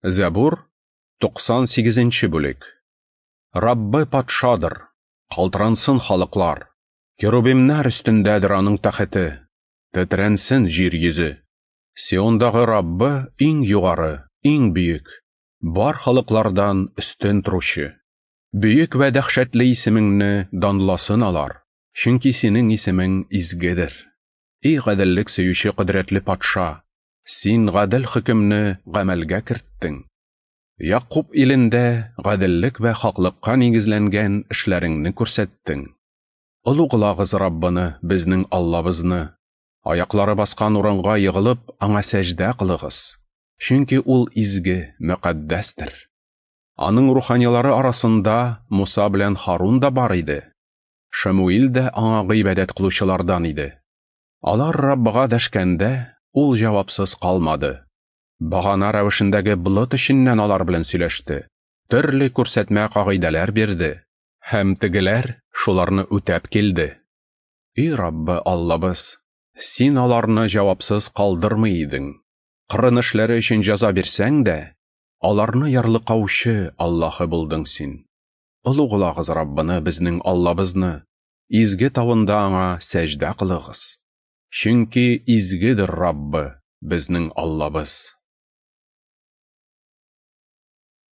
Зәбур 98-нче бүлек. Раббы патшадыр, калтырансын халыклар. Керубимнар өстендәдер аның тәхете. Тетрәнсен җир йөзе. Сиондагы Раббы иң югары, иң бөек. Бар халыклардан өстен торучы. Бөек вә дәһшәтле исемеңне данласын алар. Чөнки синең исемең изгедер. И гаделлек сөюче кодрәтле патша, син гадел хөкемне гамәлгә керттең. Якуб илендә гаделлек вә хаклыкка нигезләнгән эшләреңне күрсәттең. Улуглагыз Раббыны, безнең Аллабызны. Аяклары баскан урынга егылып, аңа сәҗдә кылыгыз. Чөнки ул изге, мөкаддәстер. Аның руханиялары арасында Муса белән Харун да бар иде. Шамуил дә аңа гыйбадәт кылучылардан иде. Алар Раббыга дәшкәндә, ул җавапсыз калмады. Багана рәвешендәге болыт эченнән алар белән сөйләште. Төрле күрсәтмә кагыйдәләр бирде. Һәм тегеләр шуларны үтәп килде. И Раббы Аллабыз, син аларны җавапсыз калдырмый идең. Кырын эшләре өчен җәза бирсәң дә, аларны ярлыкаучы Аллаһы булдың син. Улуглагыз Раббыны, безнең Аллабызны, изге тавында аңа сәҗдә кылыгыз. Чөнки изгедер Раббы, безнең Аллабыз.